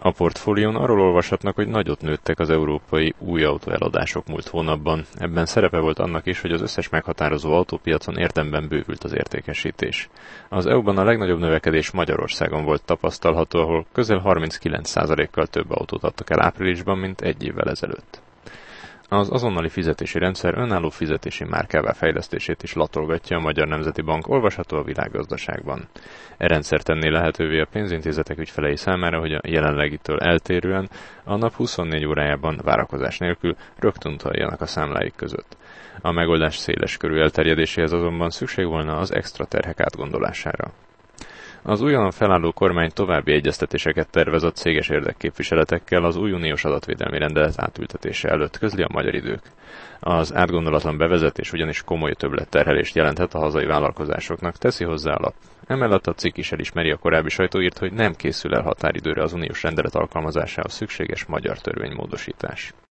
A portfólión arról olvashatnak, hogy nagyot nőttek az európai új autóeladások múlt hónapban. Ebben szerepe volt annak is, hogy az összes meghatározó autópiacon érdemben bővült az értékesítés. Az EU-ban a legnagyobb növekedés Magyarországon volt tapasztalható, ahol közel 39%-kal több autót adtak el áprilisban, mint egy évvel ezelőtt. Az azonnali fizetési rendszer önálló fizetési márkává fejlesztését is latolgatja a Magyar Nemzeti Bank, olvasható a Világgazdaságban. E rendszer tenné lehetővé a pénzintézetek ügyfelei számára, hogy a jelenlegitől eltérően a nap 24 órájában várakozás nélkül rögtön utaljanak a számláik között. A megoldás széles körű elterjedéséhez azonban szükség volna az extra terhek átgondolására. Az újonnan felálló kormány további egyeztetéseket tervez a céges érdekképviseletekkel az új uniós adatvédelmi rendelet átültetése előtt, közli a Magyar Idők. Az átgondolatlan bevezetés ugyanis komoly többletterhelést jelenthet a hazai vállalkozásoknak, teszi hozzá a lap. Emellett a cikk is elismeri, a korábbi sajtó írt, hogy nem készül el határidőre az uniós rendelet alkalmazásához szükséges magyar törvénymódosítás.